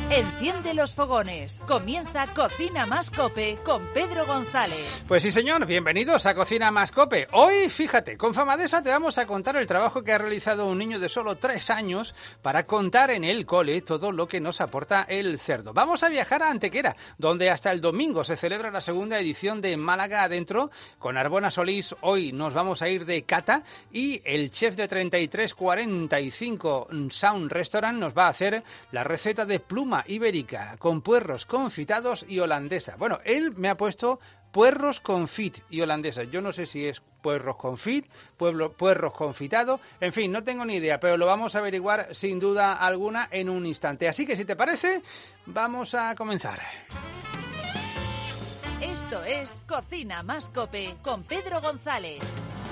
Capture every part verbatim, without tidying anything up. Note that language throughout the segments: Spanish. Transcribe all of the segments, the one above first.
Enciende los fogones. Comienza Cocina Más Cope con Pedro González. Pues sí, señor, bienvenidos a Cocina Más Cope. Hoy, fíjate, con Famadesa te vamos a contar el trabajo que ha realizado un niño de solo tres años para contar en el cole todo lo que nos aporta el cerdo. Vamos a viajar a Antequera, donde hasta el domingo se celebra la segunda edición de Málaga Adentro. Con Arbona Solís hoy nos vamos a ir de cata y el chef de treinta y tres cuarenta y cinco Sound Restaurant nos va a hacer la receta de pluma ibérica con puerros confitados y holandesa. Bueno, él me ha puesto puerros confit y holandesa. Yo no sé si es puerros confit, pueblo, puerros confitado, en fin, no tengo ni idea, pero lo vamos a averiguar sin duda alguna en un instante. Así que si te parece, vamos a comenzar. Esto es Cocina Más Cope con Pedro González.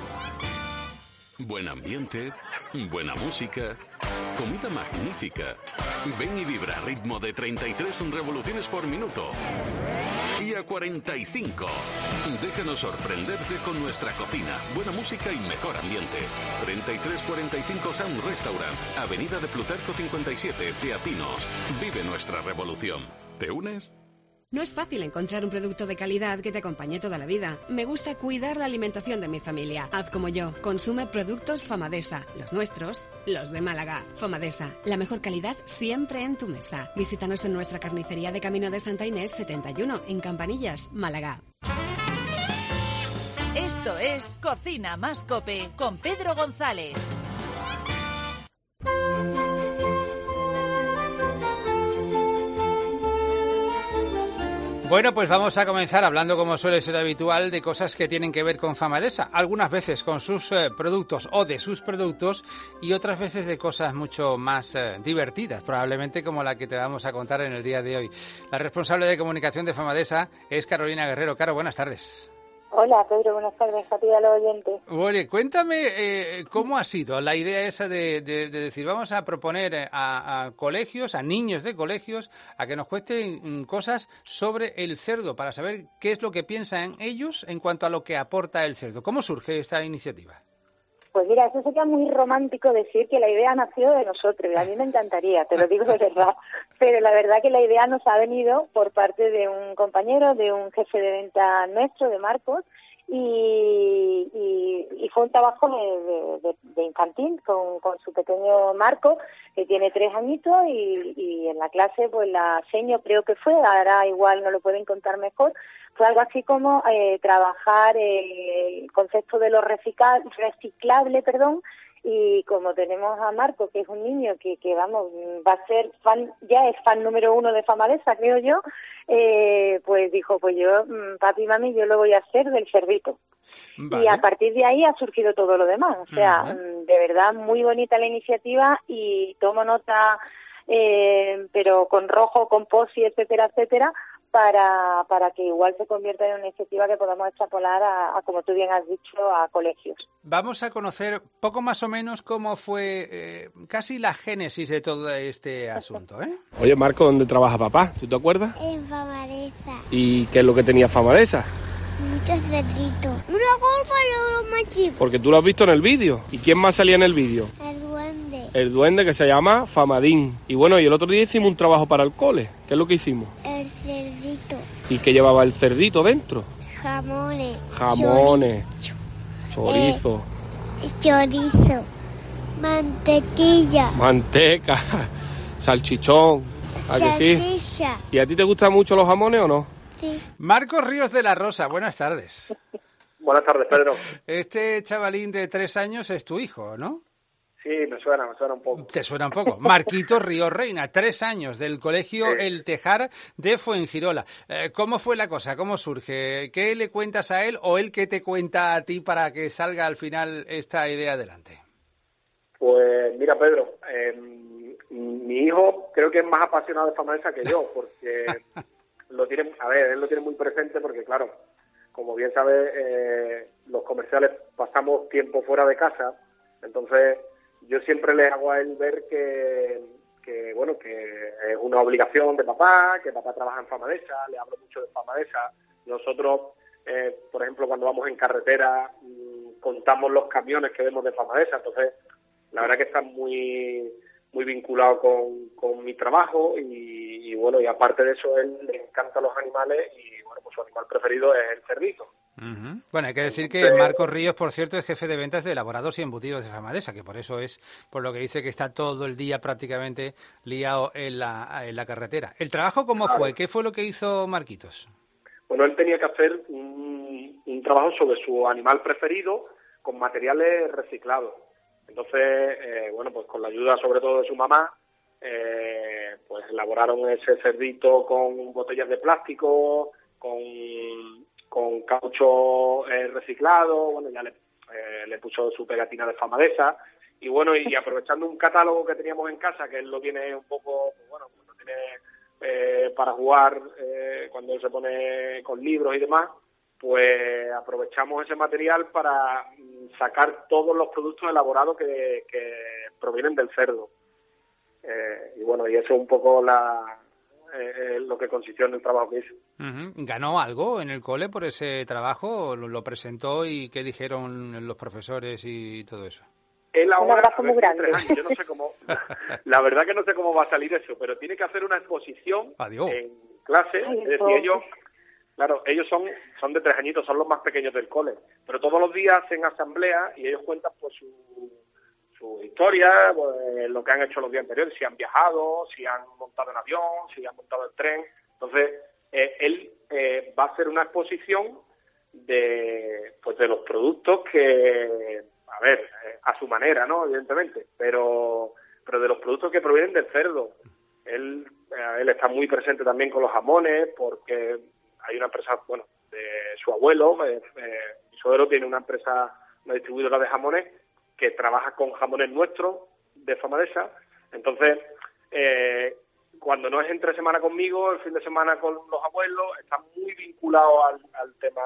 Buen ambiente, buena música, comida magnífica. Ven y vibra a ritmo de treinta y tres revoluciones por minuto. Y a cuarenta y cinco. Déjanos sorprenderte con nuestra cocina, buena música y mejor ambiente. treinta y tres cuarenta y cinco Sound Restaurant, Avenida de Plutarco cincuenta y siete, Teatinos. Vive nuestra revolución. ¿Te unes? No es fácil encontrar un producto de calidad que te acompañe toda la vida. Me gusta cuidar la alimentación de mi familia. Haz como yo. Consume productos Famadesa. Los nuestros, los de Málaga. Famadesa, la mejor calidad siempre en tu mesa. Visítanos en nuestra carnicería de Camino de Santa Inés setenta y uno, en Campanillas, Málaga. Esto es Cocina Más Cope con Pedro González. Bueno, pues vamos a comenzar hablando, como suele ser habitual, de cosas que tienen que ver con Famadesa. Algunas veces con sus eh, productos o de sus productos y otras veces de cosas mucho más eh, divertidas, probablemente como la que te vamos a contar en el día de hoy. La responsable de comunicación de Famadesa es Carolina Guerrero. Caro, buenas tardes. Hola, Pedro, buenas tardes a ti y a los oyentes. Bueno, cuéntame eh, cómo ha sido la idea esa de, de, de decir, vamos a proponer a, a colegios, a niños de colegios, a que nos cuenten cosas sobre el cerdo, para saber qué es lo que piensan ellos en cuanto a lo que aporta el cerdo. ¿Cómo surge esta iniciativa? Pues mira, eso sería muy romántico decir que la idea nació de nosotros, a mí me encantaría, te lo digo de verdad, pero la verdad que la idea nos ha venido por parte de un compañero, de un jefe de venta nuestro, de Marcos, y, y, y fue un trabajo de, de, de infantil con, con su pequeño Marco, que tiene tres añitos, y, y en la clase, pues la seño creo que fue, ahora igual no lo pueden contar mejor, fue algo así como eh, trabajar eh, el concepto de lo recicla, reciclable, perdón, y como tenemos a Marco, que es un niño que, que vamos, va a ser fan, ya es fan número uno de Famadesa, creo yo, eh, pues dijo, pues yo, papi y mami, yo lo voy a hacer del cerdito. Vale. Y a partir de ahí ha surgido todo lo demás, o sea, uh-huh. de verdad muy bonita la iniciativa y tomo nota, eh, pero con rojo, con posi, etcétera, etcétera, para para que igual se convierta en una iniciativa que podamos extrapolar a, a, como tú bien has dicho, a colegios. Vamos a conocer poco más o menos cómo fue eh, casi la génesis de todo este asunto, ¿eh? Oye, Marco, ¿dónde trabaja papá? ¿Tú te acuerdas? En Famadesa. ¿Y qué es lo que tenía Famadesa? Muchos cerditos. Una golfa y otro más chico. Porque tú lo has visto en el vídeo. ¿Y quién más salía en el vídeo? El duende. El duende, que se llama Famadín. Y bueno, y el otro día hicimos un trabajo para el cole. ¿Qué es lo que hicimos? El cerdito. ¿Y qué llevaba el cerdito dentro? Jamones. Jamones. Chorizo. Chorizo. Eh, chorizo. Mantequilla. Manteca. Salchichón. ¿A que sí? Salchicha. ¿Y a ti te gustan mucho los jamones o no? Sí. Marcos Ríos de la Rosa, buenas tardes. Buenas tardes, Pedro. Este chavalín de tres años es tu hijo, ¿no? Sí, me suena, me suena un poco. Te suena un poco. Marquito Ríos Reina, tres años, del colegio sí. El Tejar de Fuengirola. Eh, ¿Cómo fue la cosa? ¿Cómo surge? ¿Qué le cuentas a él o él qué te cuenta a ti para que salga al final esta idea adelante? Pues mira, Pedro, eh, mi hijo creo que es más apasionado de Famadesa que yo, porque lo tiene, a ver, él lo tiene muy presente porque, claro, como bien sabes, eh, los comerciales pasamos tiempo fuera de casa, entonces yo siempre le hago a él ver que, que bueno, que es una obligación de papá, que papá trabaja en Famadesa, le hablo mucho de Famadesa. Nosotros, eh, por ejemplo, cuando vamos en carretera, mmm, contamos los camiones que vemos de Famadesa, entonces la verdad que está muy muy vinculado con, con mi trabajo y, y bueno, y aparte de eso, él le encantan los animales y bueno, pues su animal preferido es el cerdito. Uh-huh. Bueno, hay que decir que Marcos Ríos, por cierto, es jefe de ventas de elaborados y embutidos de Famadesa, que por eso es, por lo que dice que está todo el día prácticamente liado en la, en la carretera. ¿El trabajo cómo claro. fue? ¿Qué fue lo que hizo Marquitos? Bueno, él tenía que hacer un, un trabajo sobre su animal preferido con materiales reciclados. Entonces, eh, bueno, pues con la ayuda sobre todo de su mamá, eh, pues elaboraron ese cerdito con botellas de plástico, con... con caucho eh, reciclado, bueno, ya le, eh, le puso su pegatina de Famadesa, y bueno, y aprovechando un catálogo que teníamos en casa, que él lo tiene un poco, pues bueno, lo tiene eh, para jugar eh, cuando él se pone con libros y demás, pues aprovechamos ese material para sacar todos los productos elaborados que, que provienen del cerdo. Eh, y bueno, y eso es un poco la... Eh, lo que consistió en el trabajo que hizo. Uh-huh. ¿Ganó algo en el cole por ese trabajo? ¿Lo, lo presentó y qué dijeron los profesores y todo eso? Él ahora, un abrazo muy grande. Años, yo no sé cómo, la verdad que no sé cómo va a salir eso, pero tiene que hacer una exposición Adiós. en clase. Ay, es decir, ellos, claro, ellos son son de tres añitos, son los más pequeños del cole, pero todos los días hacen asamblea y ellos cuentan pues su su historia, pues, lo que han hecho los días anteriores, si han viajado, si han montado en avión, si han montado en tren. Entonces, eh, él eh, va a hacer una exposición de pues de los productos que, a ver, eh, a su manera, ¿no? Evidentemente, pero pero de los productos que provienen del cerdo. Él, eh, él está muy presente también con los jamones, porque hay una empresa, bueno, de su abuelo, eh, eh, mi suegro tiene una empresa, una distribuidora de jamones, que trabaja con jamones nuestros de Famadesa. Entonces, eh, cuando no es entre semana conmigo, el fin de semana con los abuelos, está muy vinculado al, al tema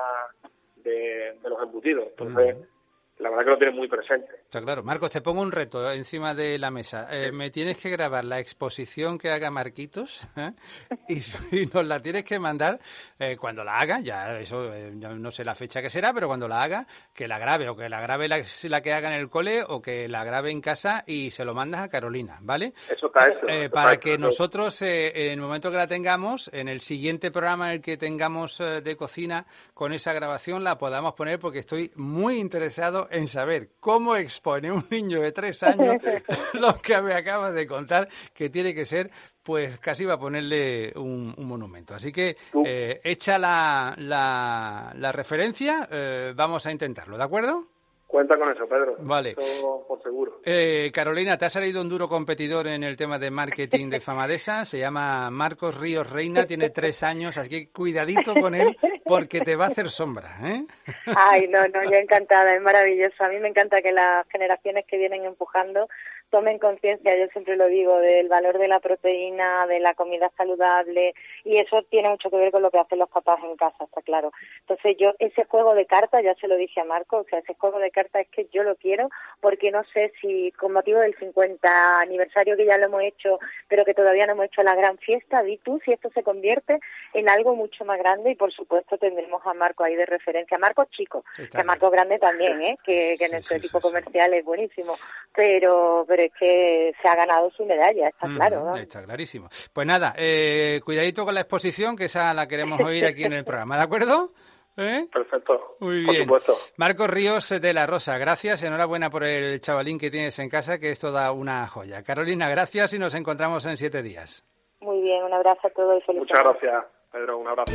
de, de los embutidos. Entonces, uh-huh. la verdad que lo tiene muy presente. Está claro. Marcos, te pongo un reto encima de la mesa. Eh, sí. Me tienes que grabar la exposición que haga Marquitos ¿eh? y, y nos la tienes que mandar eh, cuando la haga, ya eso eh, no sé la fecha que será, pero cuando la haga, que la grabe o que la grabe la, la que haga en el cole o que la grabe en casa y se lo mandas a Carolina, ¿vale? Eso está eso. Eh, eso para está que eso. nosotros, eh, en el momento que la tengamos, en el siguiente programa en el que tengamos eh, de cocina con esa grabación, la podamos poner porque estoy muy interesado en saber cómo expone un niño de tres años lo que me acabas de contar, que tiene que ser, pues casi va a ponerle un, un monumento. Así que, eh, hecha la, la, la referencia, eh, vamos a intentarlo, ¿de acuerdo? Cuenta con eso, Pedro. Vale. Eso por seguro. Eh, Carolina, te ha salido un duro competidor en el tema de marketing de Famadesa. Se llama Marcos Ríos Reina, tiene tres años, así que cuidadito con él porque te va a hacer sombra, ¿eh? Ay, no, no, yo encantada, es maravilloso. A mí me encanta que las generaciones que vienen empujando tomen conciencia, yo siempre lo digo, del valor de la proteína, de la comida saludable, y eso tiene mucho que ver con lo que hacen los papás en casa, está claro. Entonces yo, ese juego de cartas, ya se lo dije a Marco, o sea, ese juego de cartas es que yo lo quiero, porque no sé si con motivo del cincuenta aniversario que ya lo hemos hecho, pero que todavía no hemos hecho la gran fiesta, di tú si esto se convierte en algo mucho más grande, y por supuesto tendremos a Marco ahí de referencia, a Marco chico, está que a Marco grande también, ¿eh? que, que sí, nuestro sí, equipo sí, comercial sí. es buenísimo, pero, pero es que se ha ganado su medalla, está mm, claro, ¿no? Está clarísimo. Pues nada, eh, cuidadito con la exposición, que esa la queremos oír aquí en el programa, ¿de acuerdo? ¿Eh? Perfecto, muy por bien. Supuesto. Marcos Ríos de la Rosa, gracias, enhorabuena por el chavalín que tienes en casa, que es toda una joya. Carolina, gracias y nos encontramos en siete días. Muy bien, un abrazo a todos y feliz. Muchas gracias, Pedro, un abrazo.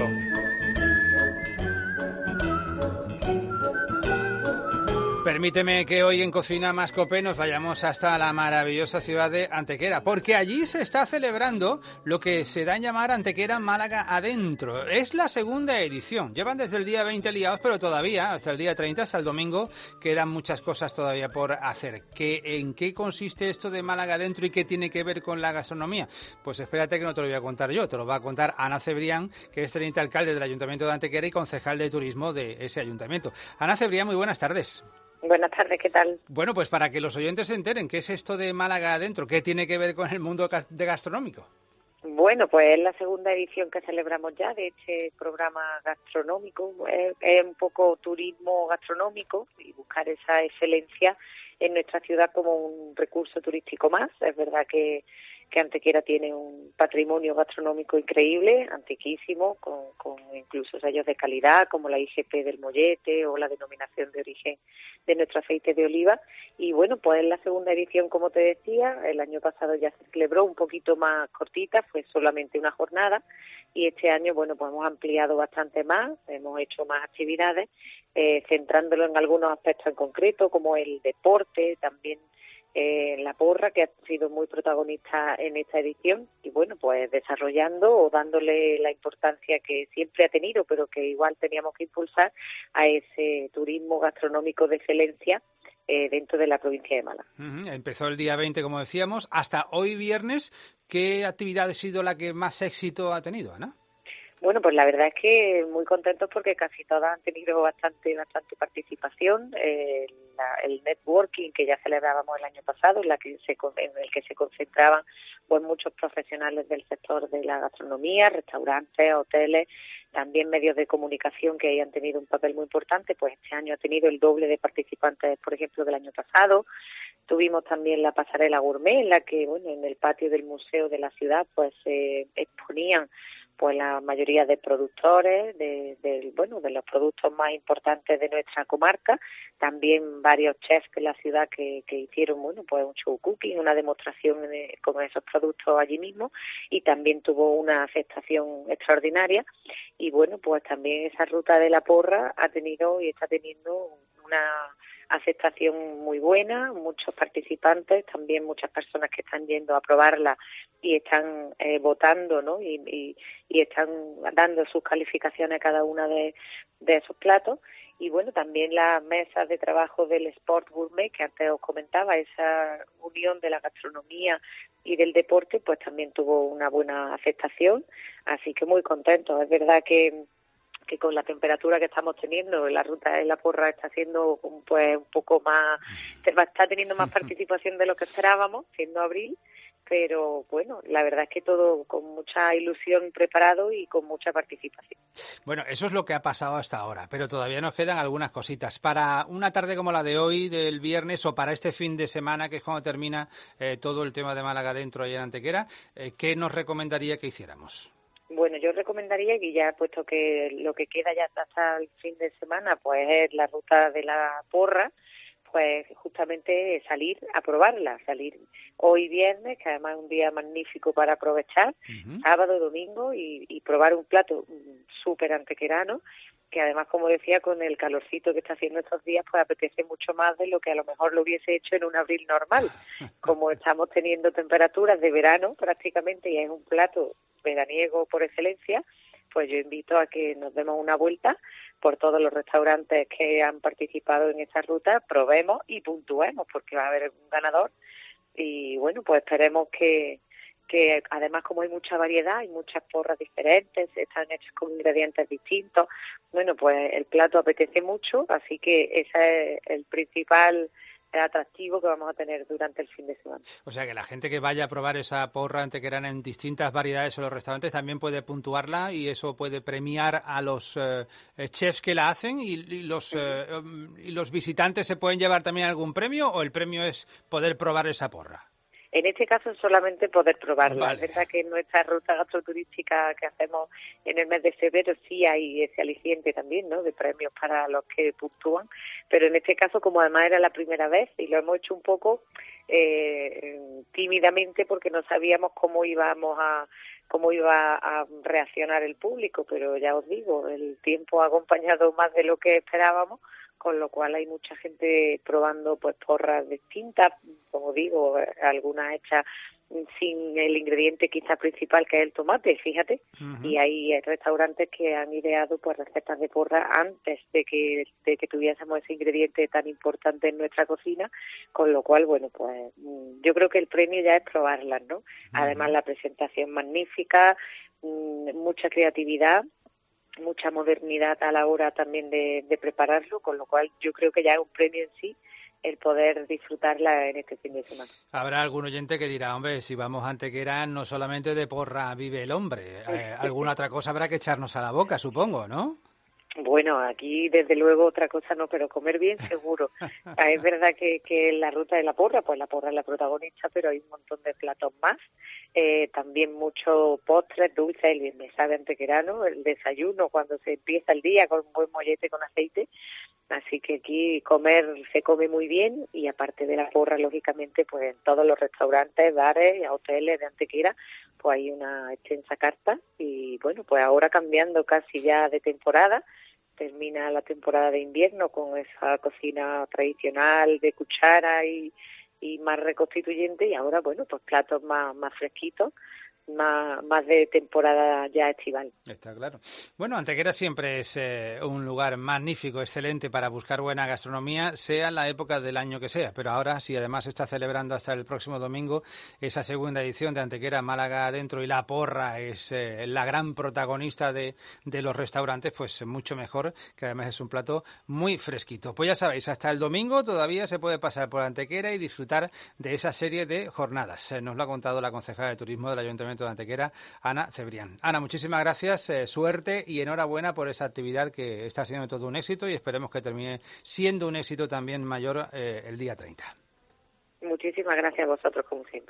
Permíteme que hoy en Cocina Más Cope nos vayamos hasta la maravillosa ciudad de Antequera, porque allí se está celebrando lo que se da en llamar Antequera Málaga Adentro. Es la segunda edición. Llevan desde el día veinte liados, pero todavía, hasta el día treinta, hasta el domingo, quedan muchas cosas todavía por hacer. ¿Qué, ¿En qué consiste esto de Málaga Adentro y qué tiene que ver con la gastronomía? Pues espérate que no te lo voy a contar yo, te lo va a contar Ana Cebrián, que es teniente alcalde del Ayuntamiento de Antequera y concejal de turismo de ese ayuntamiento. Ana Cebrián, muy buenas tardes. Buenas tardes, ¿qué tal? Bueno, pues para que los oyentes se enteren, ¿qué es esto de Málaga Adentro? ¿Qué tiene que ver con el mundo de gastronómico? Bueno, pues es la segunda edición que celebramos ya de este programa gastronómico. Es, es un poco turismo gastronómico y buscar esa excelencia en nuestra ciudad como un recurso turístico más. Es verdad que que Antequera tiene un patrimonio gastronómico increíble, antiquísimo, con, con incluso sellos de calidad como la I G P del mollete o la denominación de origen de nuestro aceite de oliva. Y bueno, pues en la segunda edición, como te decía, el año pasado ya se celebró un poquito más cortita, fue solamente una jornada, y este año, bueno, pues hemos ampliado bastante más, hemos hecho más actividades, eh, centrándolo en algunos aspectos en concreto, como el deporte, también Eh, la porra, que ha sido muy protagonista en esta edición, y bueno, pues desarrollando o dándole la importancia que siempre ha tenido, pero que igual teníamos que impulsar a ese turismo gastronómico de excelencia eh, dentro de la provincia de Málaga. Uh-huh. Empezó el día veinte, como decíamos, hasta hoy viernes. ¿Qué actividad ha sido la que más éxito ha tenido, Ana? Bueno, pues la verdad es que muy contentos porque casi todas han tenido bastante bastante participación. Eh, la, el networking que ya celebrábamos el año pasado, en, la que se, en el que se concentraban pues muchos profesionales del sector de la gastronomía, restaurantes, hoteles, también medios de comunicación que hayan tenido un papel muy importante, pues este año ha tenido el doble de participantes, por ejemplo, del año pasado. Tuvimos también la pasarela gourmet, en la que, bueno, en el patio del museo de la ciudad, pues se eh, exponían pues la mayoría de productores, de, de, bueno, de los productos más importantes de nuestra comarca, también varios chefs de la ciudad que, que hicieron, bueno, pues un show cooking, una demostración de, con esos productos allí mismo, y también tuvo una aceptación extraordinaria. Y bueno, pues también esa ruta de la porra ha tenido y está teniendo una aceptación muy buena, muchos participantes, también muchas personas que están yendo a probarla y están eh, votando, ¿no? Y, y, y están dando sus calificaciones a cada una de, de esos platos. Y bueno, también las mesas de trabajo del Sport Gourmet, que antes os comentaba, esa unión de la gastronomía y del deporte, pues también tuvo una buena aceptación, así que muy contentos. Es verdad que que con la temperatura que estamos teniendo, la ruta de la porra está siendo pues un poco más, está teniendo más participación de lo que esperábamos, siendo abril, pero bueno, la verdad es que todo con mucha ilusión preparado y con mucha participación. Bueno, eso es lo que ha pasado hasta ahora, pero todavía nos quedan algunas cositas. Para una tarde como la de hoy, del viernes, o para este fin de semana, que es cuando termina eh, todo el tema de Málaga Dentro ahí en Antequera, eh, ¿qué nos recomendaría que hiciéramos? Bueno, yo recomendaría que ya, puesto que lo que queda ya hasta el fin de semana, pues es la ruta de la porra, pues justamente salir a probarla, salir hoy viernes, que además es un día magnífico para aprovechar, uh-huh. sábado, domingo, y, y probar un plato súper antequerano, que además, como decía, con el calorcito que está haciendo estos días, pues apetece mucho más de lo que a lo mejor lo hubiese hecho en un abril normal. Como estamos teniendo temperaturas de verano prácticamente y es un plato veraniego por excelencia, pues yo invito a que nos demos una vuelta por todos los restaurantes que han participado en esta ruta, probemos y puntuemos, porque va a haber un ganador. Y bueno, pues esperemos que que además, como hay mucha variedad, hay muchas porras diferentes, están hechas con ingredientes distintos, bueno, pues el plato apetece mucho, así que ese es el principal atractivo que vamos a tener durante el fin de semana. O sea que la gente que vaya a probar esa porra antequerana en distintas variedades en los restaurantes también puede puntuarla, y eso puede premiar a los eh, chefs que la hacen, y, y los eh, y los visitantes se pueden llevar también algún premio, o el premio es poder probar esa porra. En este caso solamente poder probarla. Vale. Es verdad que en nuestra ruta gastroturística que hacemos en el mes de febrero sí hay ese aliciente también, ¿no?, de premios para los que puntúan, pero en este caso, como además era la primera vez y lo hemos hecho un poco eh, tímidamente, porque no sabíamos cómo íbamos a cómo iba a reaccionar el público, pero ya os digo, el tiempo ha acompañado más de lo que esperábamos, con lo cual hay mucha gente probando pues porras distintas, como digo, algunas hechas sin el ingrediente quizá principal, que es el tomate, fíjate, uh-huh. y hay restaurantes que han ideado pues recetas de porra antes de que de que tuviésemos ese ingrediente tan importante en nuestra cocina, con lo cual, bueno, pues yo creo que el premio ya es probarlas, ¿no? Uh-huh. Además, la presentación magnífica, mucha creatividad, mucha modernidad a la hora también de, de prepararlo, con lo cual yo creo que ya es un premio en sí el poder disfrutarla en este fin de semana. Habrá algún oyente que dirá, hombre, si vamos a Antequera, no solamente de porra vive el hombre, eh, alguna otra cosa habrá que echarnos a la boca, supongo, ¿no? Bueno, aquí desde luego otra cosa no, pero comer bien seguro. Es verdad que, que la ruta de la porra, pues la porra es la protagonista, pero hay un montón de platos más. Eh, también muchos postres, dulces, el me sabe antequerano, el desayuno cuando se empieza el día con un buen mollete con aceite. Así que aquí comer se come muy bien y aparte de la porra, lógicamente, pues en todos los restaurantes, bares y hoteles de Antequera, pues hay una extensa carta y bueno, pues ahora cambiando casi ya de temporada, termina la temporada de invierno con esa cocina tradicional de cuchara y, y más reconstituyente y ahora, bueno, pues platos más, más fresquitos, más, más de temporada ya estival. Está claro. Bueno, Antequera siempre es eh, un lugar magnífico, excelente para buscar buena gastronomía, sea la época del año que sea, pero ahora sí, además se está celebrando hasta el próximo domingo esa segunda edición de Antequera Málaga Adentro y la porra es eh, la gran protagonista de, de los restaurantes, pues mucho mejor, que además es un plato muy fresquito. Pues ya sabéis, hasta el domingo todavía se puede pasar por Antequera y disfrutar de esa serie de jornadas. Eh, nos lo ha contado la concejala de Turismo del Ayuntamiento de Antequera, Ana Cebrián. Ana, muchísimas gracias, eh, suerte y enhorabuena por esa actividad que está siendo todo un éxito y esperemos que termine siendo un éxito también mayor eh, el día treinta. Muchísimas gracias a vosotros, como siempre.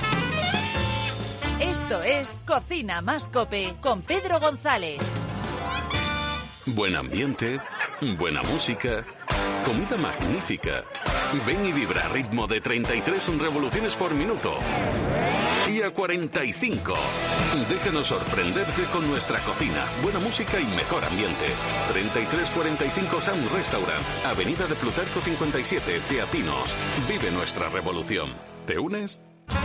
Esto es Cocina Más Cope con Pedro González. Buen ambiente, buena música, comida magnífica. Ven y vibra a ritmo de treinta y tres revoluciones por minuto. Y a cuarenta y cinco. Déjanos sorprenderte con nuestra cocina, buena música y mejor ambiente. treinta y tres cuarenta y cinco Sound Restaurant, Avenida de Plutarco cincuenta y siete, Teatinos. Vive nuestra revolución. ¿Te unes?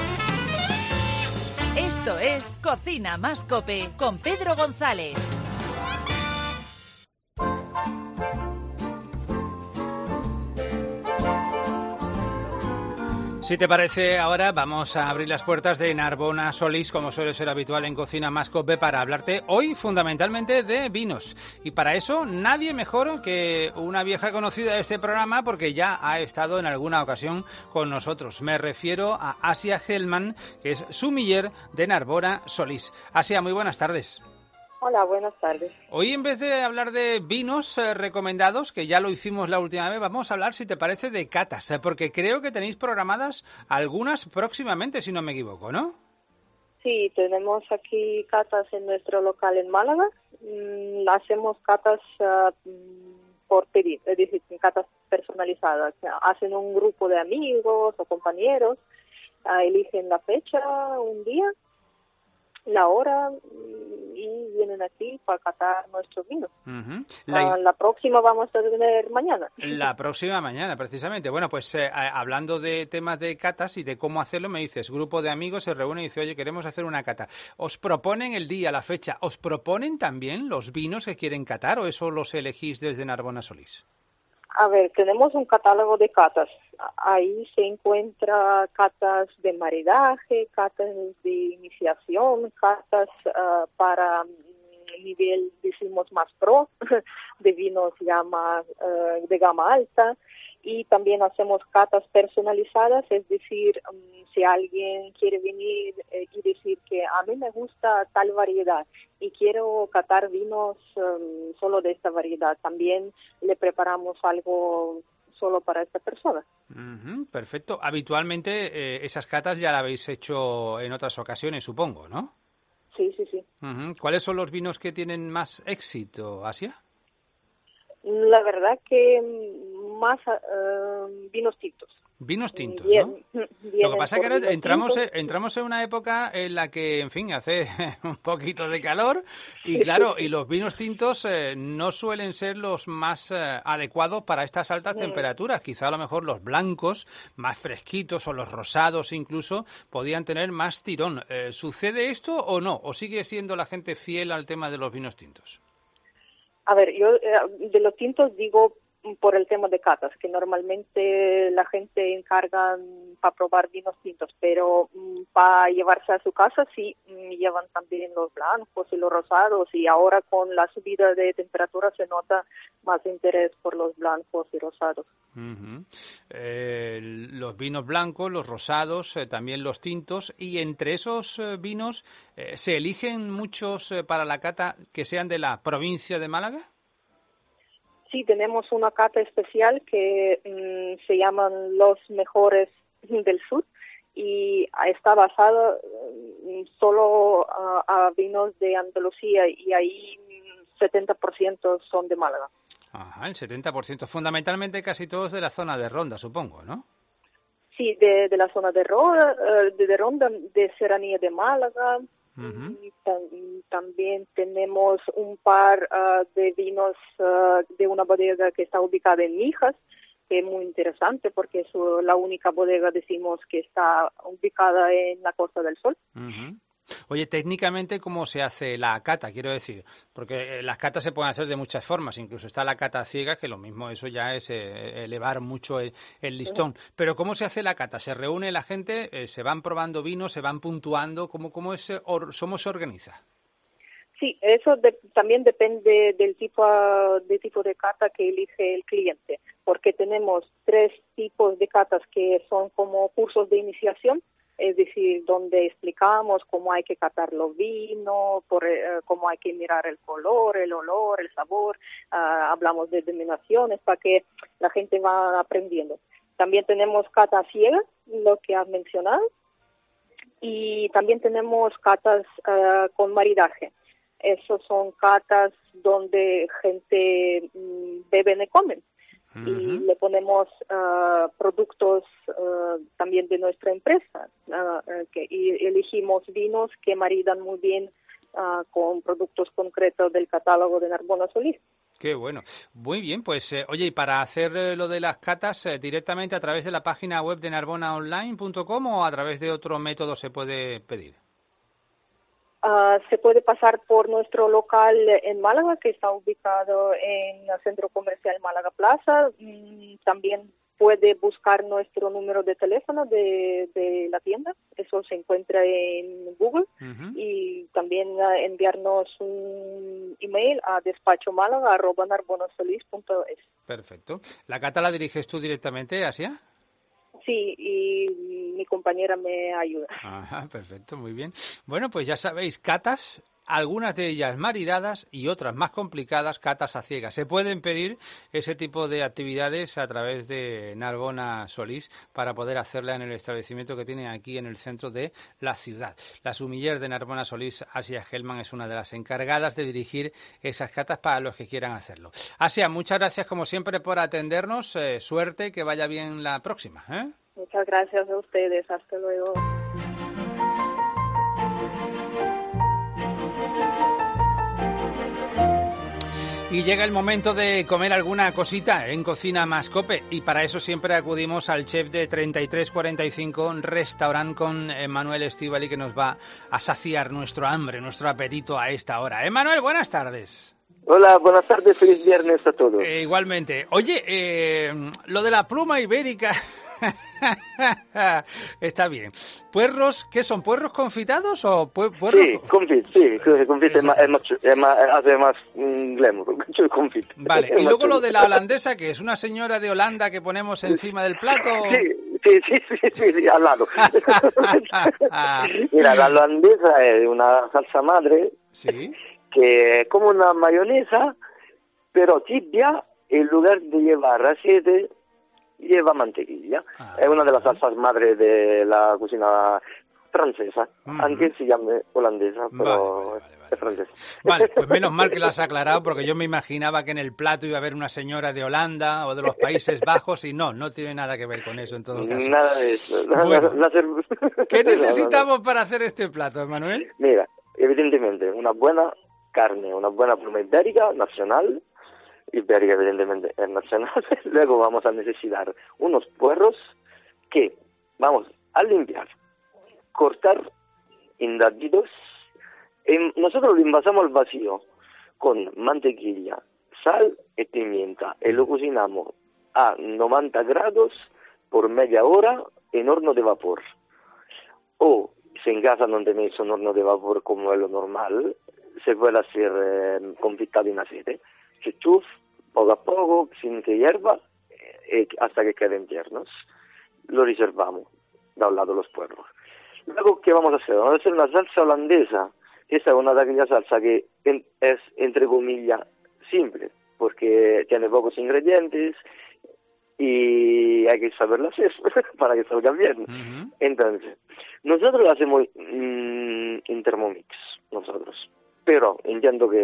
Esto es Cocina Más Cope con Pedro González. Si te parece, ahora vamos a abrir las puertas de Narbona Solís, como suele ser habitual en Cocina Más Cope, para hablarte hoy fundamentalmente de vinos. Y para eso, nadie mejor que una vieja conocida de este programa, porque ya ha estado en alguna ocasión con nosotros. Me refiero a Asia Hellman, que es sommelier de Narbona Solís. Asia, muy buenas tardes. Hola, buenas tardes. Hoy, en vez de hablar de vinos eh, recomendados, que ya lo hicimos la última vez, vamos a hablar, si te parece, de catas, eh, porque creo que tenéis programadas algunas próximamente, si no me equivoco, ¿no? Sí, tenemos aquí catas en nuestro local en Málaga. Mm, hacemos catas uh, por pedir, es decir, catas personalizadas. Hacen un grupo de amigos o compañeros, uh, eligen la fecha, un día, la hora y vienen aquí para catar nuestros vinos. Uh-huh. La... Uh, la próxima vamos a tener mañana. La próxima mañana, precisamente. Bueno, pues eh, hablando de temas de catas y de cómo hacerlo, me dices, grupo de amigos se reúne y dice, oye, queremos hacer una cata. ¿Os proponen el día, la fecha? ¿Os proponen también los vinos que quieren catar o eso los elegís desde Narbona Solís? A ver, tenemos un catálogo de catas. Ahí se encuentra catas de maridaje, catas de iniciación, catas uh, para nivel, decimos, más pro, de vinos ya más, uh, de gama alta. Y también hacemos catas personalizadas, es decir, um, si alguien quiere venir eh, y decir que a mí me gusta tal variedad y quiero catar vinos um, solo de esta variedad, también le preparamos algo solo para esta persona. Uh-huh, perfecto. Habitualmente eh, esas catas ya las habéis hecho en otras ocasiones, supongo, ¿no? Sí, sí, sí. Uh-huh. ¿Cuáles son los vinos que tienen más éxito, Asia? La verdad que más uh, vinos tintos. Vinos tintos, Bien, ¿no? Lo que pasa es que ahora entramos, entramos en una época en la que, en fin, hace un poquito de calor y claro, y los vinos tintos eh, no suelen ser los más eh, adecuados para estas altas temperaturas. Quizá a lo mejor los blancos, más fresquitos o los rosados incluso, podían tener más tirón. Eh, ¿Sucede esto o no? ¿O sigue siendo la gente fiel al tema de los vinos tintos? A ver, yo eh, de los tintos digo por el tema de catas, que normalmente la gente encarga para probar vinos tintos, pero um, para llevarse a su casa sí um, llevan también los blancos y los rosados, y ahora con la subida de temperatura se nota más interés por los blancos y rosados. Uh-huh. Eh, los vinos blancos, los rosados, eh, también los tintos, y entre esos eh, vinos eh, ¿se eligen muchos eh, para la cata que sean de la provincia de Málaga? Sí, tenemos una cata especial que mm, se llaman Los Mejores del Sur y está basada mm, solo uh, a vinos de Andalucía y ahí mm, setenta por ciento son de Málaga. Ajá, el setenta por ciento. Fundamentalmente casi todos de la zona de Ronda, supongo, ¿no? Sí, de, de la zona de Ronda, de, de Ronda, de Serranía de Málaga. Uh-huh. Y tam- también tenemos un par uh, de vinos uh, de una bodega que está ubicada en Mijas, que es muy interesante porque es uh, la única bodega, decimos, que está ubicada en la Costa del Sol. Uh-huh. Oye, técnicamente, ¿cómo se hace la cata? Quiero decir, porque las catas se pueden hacer de muchas formas, incluso está la cata ciega, que lo mismo, eso ya es eh, elevar mucho el, el listón. Pero ¿cómo se hace la cata? ¿Se reúne la gente, eh, se van probando vinos, se van puntuando? ¿Cómo, cómo, es, or, cómo se organiza? Sí, eso de, también depende del tipo, de tipo de cata que elige el cliente, porque tenemos tres tipos de catas que son como cursos de iniciación, es decir, donde explicamos cómo hay que catar los vinos, por, eh, cómo hay que mirar el color, el olor, el sabor, uh, hablamos de denominaciones para que la gente va aprendiendo. También tenemos cata ciega, lo que has mencionado, y también tenemos catas uh, con maridaje. Esos son catas donde gente mmm, beben y comen. Uh-huh. Y le ponemos uh, productos uh, también de nuestra empresa uh, que, y elegimos vinos que maridan muy bien uh, con productos concretos del catálogo de Narbona Solís. Qué bueno. Muy bien, pues eh, oye, y para hacer eh, lo de las catas eh, directamente a través de la página web de narbona online punto com o a través de otro método se puede pedir. Uh, se puede pasar por nuestro local en Málaga, que está ubicado en el Centro Comercial Málaga Plaza. Mm, también puede buscar nuestro número de teléfono de, de la tienda. Eso se encuentra en Google. Uh-huh. Y también uh, enviarnos un email a despacho málaga arroba narbonasolis punto es. Perfecto. ¿La cata la diriges tú directamente, Asia? Sí, y mi compañera me ayuda. Ajá, perfecto, muy bien. Bueno, pues ya sabéis, catas, algunas de ellas maridadas y otras más complicadas, catas a ciegas. Se pueden pedir ese tipo de actividades a través de Narbona Solís para poder hacerla en el establecimiento que tiene aquí en el centro de la ciudad. La sumiller de Narbona Solís, Asia Hellman, es una de las encargadas de dirigir esas catas para los que quieran hacerlo. Asia, muchas gracias como siempre por atendernos. Eh, suerte, que vaya bien la próxima, ¿eh? Muchas gracias a ustedes. Hasta luego. Y llega el momento de comer alguna cosita en Cocina Mascope y para eso siempre acudimos al chef de treinta y tres cuarenta y cinco Restaurant con Manuel Estíbali, que nos va a saciar nuestro hambre, nuestro apetito a esta hora. ¿Eh, Manuel? Buenas tardes. Hola, buenas tardes, feliz viernes a todos. Eh, igualmente. Oye, eh, lo de la pluma ibérica... Está bien. ¿Puerros? ¿Qué son? ¿Puerros confitados o pu- puerros? Sí, confit, sí, confit es más, es más, es más, hace más um, glamour, confit. Vale, y luego lo de la holandesa, que es una señora de Holanda que ponemos encima del plato. Sí, sí, sí, sí, sí, sí, al lado. Mira, la holandesa es una salsa madre, sí, que es como una mayonesa, pero tibia, en lugar de llevar aceite, lleva mantequilla. Ah, es una de las salsas madre de la cocina francesa, uh-huh. Aunque se llame holandesa, pero vale, vale, vale, es francesa. Vale, pues menos mal que lo has aclarado, porque yo me imaginaba que en el plato iba a haber una señora de Holanda o de los Países Bajos, y no, no tiene nada que ver con eso en todo caso. Nada de eso. Bueno, la, la, ¿qué necesitamos no, no. para hacer este plato, Manuel? Mira, evidentemente, una buena carne, una buena pluma ibérica nacional, ibérica evidentemente es nacional. Luego vamos a necesitar unos puerros que vamos a limpiar, cortar en daditos, y nosotros lo envasamos al vacío con mantequilla, sal y pimienta y lo cocinamos a noventa grados por media hora en horno de vapor. O si en casa no tenéis un horno de vapor como es lo normal, se puede hacer eh, confitado en aceite. Chuf, poco a poco, sin que hierva, eh, hasta que queden tiernos. Lo reservamos, da un lado los puerros. Luego, ¿qué vamos a hacer? Vamos a hacer una salsa holandesa. Esa es una de aquellas salsas que en, es, entre comillas, simple, porque tiene pocos ingredientes y hay que saberlo hacer para que salga bien. Uh-huh. Entonces, nosotros lo hacemos mmm, en Thermomix, nosotros. Pero entiendo que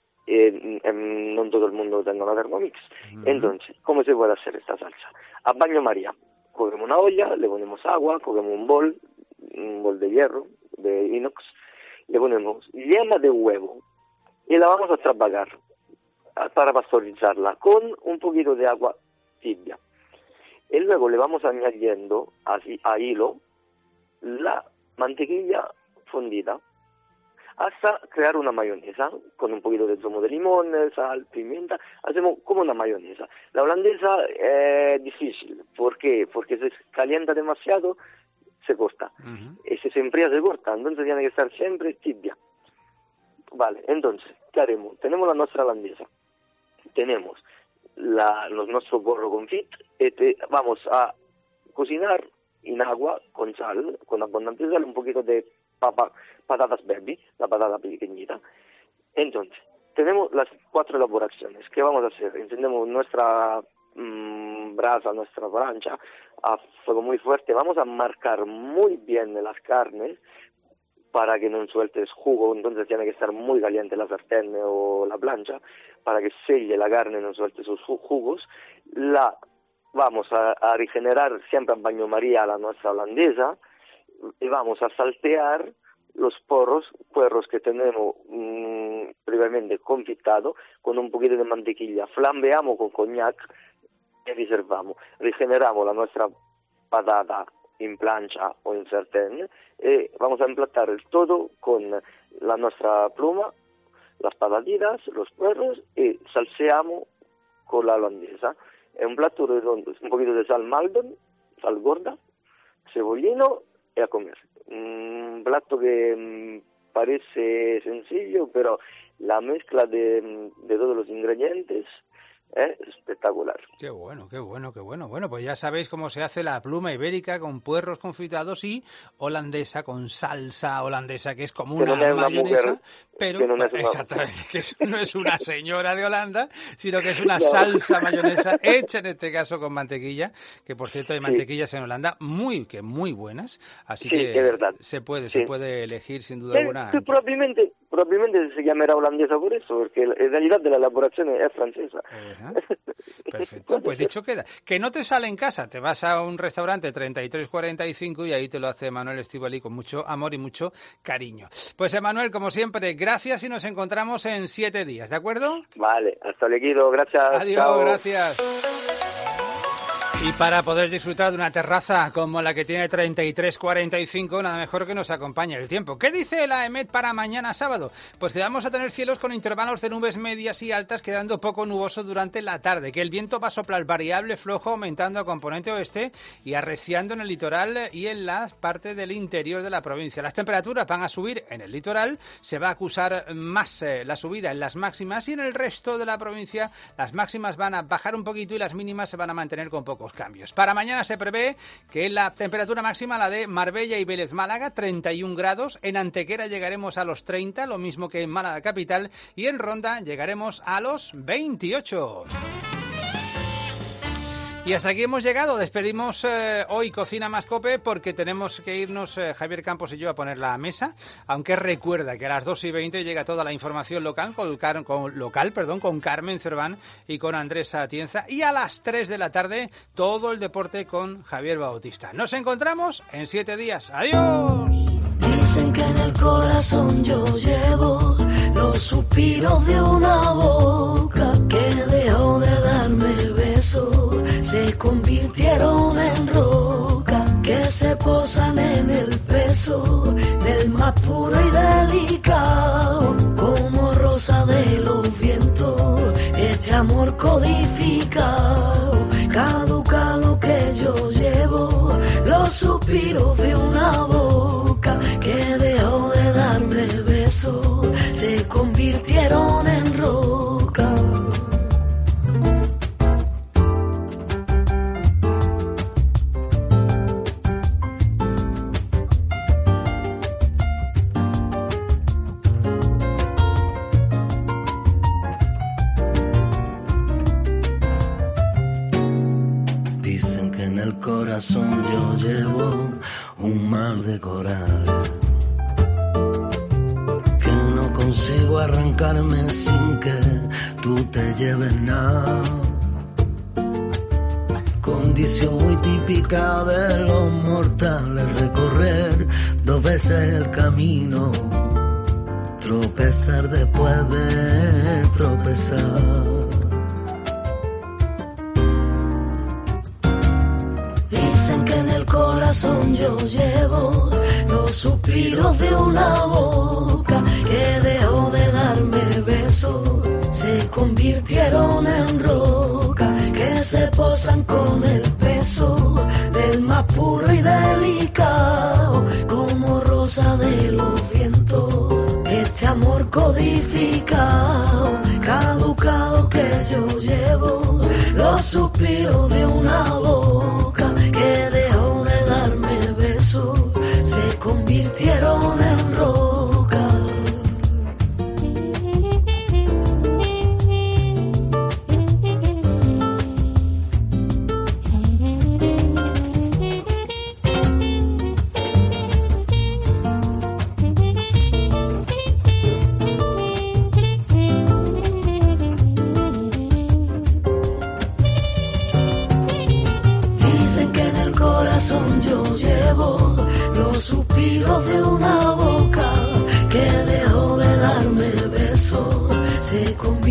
eh, eh, no todo el mundo tenga una Thermomix. Uh-huh. Entonces, ¿cómo se puede hacer esta salsa? A baño María. Cogemos una olla, le ponemos agua, cogemos un bol, un bol de hierro, de inox, le ponemos yema de huevo y la vamos a trabajar para pasteurizarla con un poquito de agua tibia. Y luego le vamos añadiendo así a hilo la mantequilla fundida hasta crear una mayonesa con un poquito de zumo de limón, sal, pimienta. Hacemos como una mayonesa. La holandesa es difícil. ¿Por qué? Porque si se calienta demasiado, se corta. Uh-huh. Y si se enfría, se corta. Entonces tiene que estar siempre tibia. Vale, entonces, ¿qué haremos? Tenemos la nuestra holandesa. Tenemos la, los nuestros porros confit y te, vamos a cocinar en agua con sal, con abundante sal, un poquito de papa, patatas baby, la patata pequeñita. Entonces, tenemos las cuatro elaboraciones. ¿Qué vamos a hacer? Encendemos nuestra mmm, brasa, nuestra plancha a fuego muy fuerte. Vamos a marcar muy bien las carnes para que no sueltes jugo, entonces tiene que estar muy caliente la sartén o la plancha para que selle la carne y no suelte sus jugos. La vamos a, a regenerar siempre a baño María la nuestra holandesa y vamos a saltear los porros, puerros que tenemos mmm, previamente confitados con un poquito de mantequilla. Flambeamos con cognac y reservamos. Regeneramos la nuestra patata en plancha o en sartén y vamos a emplatar el todo con la nuestra pluma, las patatitas, los puerros y salseamos con la holandesa. Es un plato redondo, un poquito de sal Maldon, sal gorda, cebollino y a comer. Un plato que mmm, parece sencillo, pero la mezcla de, de todos los ingredientes ¿Eh? espectacular. Qué bueno, qué bueno, qué bueno. Bueno, pues ya sabéis cómo se hace la pluma ibérica con puerros confitados y holandesa con salsa holandesa, que es como una, no es una mayonesa, mujer, pero que no es una... exactamente, que es, no es una señora de Holanda, sino que es una no. salsa mayonesa hecha en este caso con mantequilla, que por cierto hay mantequillas sí. en Holanda muy, que muy buenas, así sí, que es verdad. se puede, sí. se puede elegir sin duda sí, alguna. Sí, probablemente, probablemente se llamará holandesa por eso, porque en realidad de la elaboración es francesa. Ajá. Perfecto, pues dicho queda. Que no te sale en casa, te vas a un restaurante treinta y tres cuarenta y cinco y ahí te lo hace Manuel Estíbaliz con mucho amor y mucho cariño. Pues Emanuel, como siempre, gracias y nos encontramos en siete días, ¿de acuerdo? Vale, hasta luego, gracias. Adiós, chao. Gracias. Y para poder disfrutar de una terraza como la que tiene treinta y tres cuarenta y cinco, nada mejor que nos acompañe el tiempo. ¿Qué dice la EMET para mañana sábado? Pues que vamos a tener cielos con intervalos de nubes medias y altas, quedando poco nuboso durante la tarde, que el viento va a soplar variable flojo, aumentando a componente oeste y arreciando en el litoral y en la parte del interior de la provincia. Las temperaturas van a subir en el litoral, se va a acusar más eh, la subida en las máximas, y en el resto de la provincia las máximas van a bajar un poquito y las mínimas se van a mantener con pocos cambios. Para mañana se prevé que la temperatura máxima, la de Marbella y Vélez Málaga, treinta y un grados, en Antequera llegaremos a los treinta, lo mismo que en Málaga capital, y en Ronda llegaremos a los veintiocho. Y hasta aquí hemos llegado. Despedimos eh, hoy Cocina Más Cope porque tenemos que irnos eh, Javier Campos y yo a poner la mesa, aunque recuerda que a las dos y veinte llega toda la información local con, con, local, perdón, con Carmen Cerván y con Andrés Atienza, y a las tres de la tarde todo el deporte con Javier Bautista. Nos encontramos en siete días. ¡Adiós! Dicen que en el corazón yo llevo los suspiros de una boca que dejó de darme besos, se convirtieron en roca, que se posan en el peso del más puro y delicado, como rosa de los vientos, este amor codificado, caduca lo que yo llevo, los suspiros de una boca que dejó de darme besos, se convirtieron en roca. corazón yo llevo un mar de coral que no consigo arrancarme sin que tú te lleves nada. Condición muy típica de los mortales, recorrer dos veces el camino, tropezar después de tropezar. Dicen que en el corazón yo llevo los suspiros de una boca que dejó de darme besos, se convirtieron en roca, que se posan con el peso del más puro y delicado, como rosa de los vientos. Este amor codificado, caducado que yo llevo, los suspiros de una boca que dejó de darme besos, se convirtieron en roca. Yo llevo los suspiros de una boca que dejó de darme besos, se convirtió